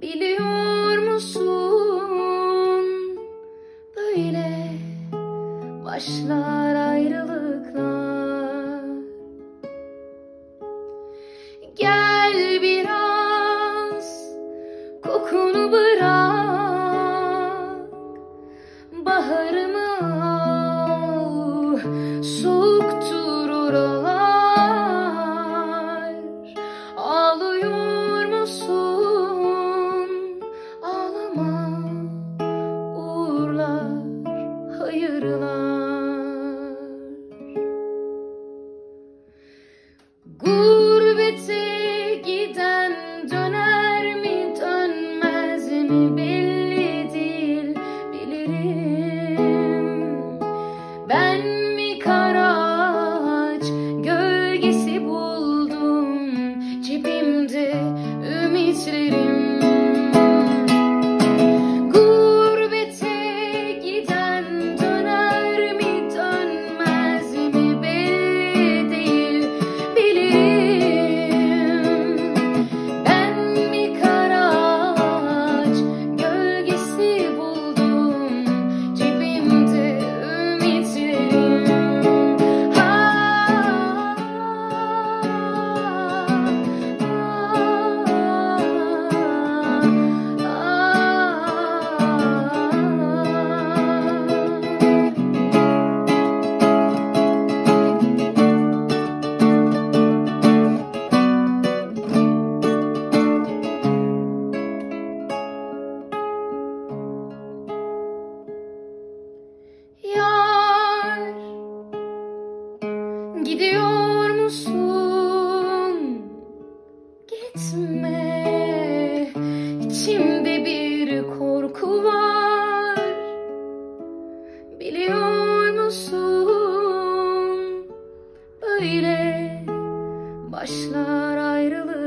Biliyor musun, böyle başlar ayrılıklar. Gel biraz kokunu bırak, baharımı al, soğuktur oralar. Ağlıyor musun? Ağlama, uğurlar, hayırlar. Gurbete giden döner mi dönmez mi belli değil, bilirim. Ben mi kara ağaç gölgesi buldum cebimde ümitlerim. Gurbete giden döner mi dönmez mi belli değil, bilirim. Ben mi kara ağaç gölgesi buldum cebimde ümitlerim. Yar, gidiyor musun? Gitme, içimde bir korku var. Biliyor musun, böyle başlar ayrılık.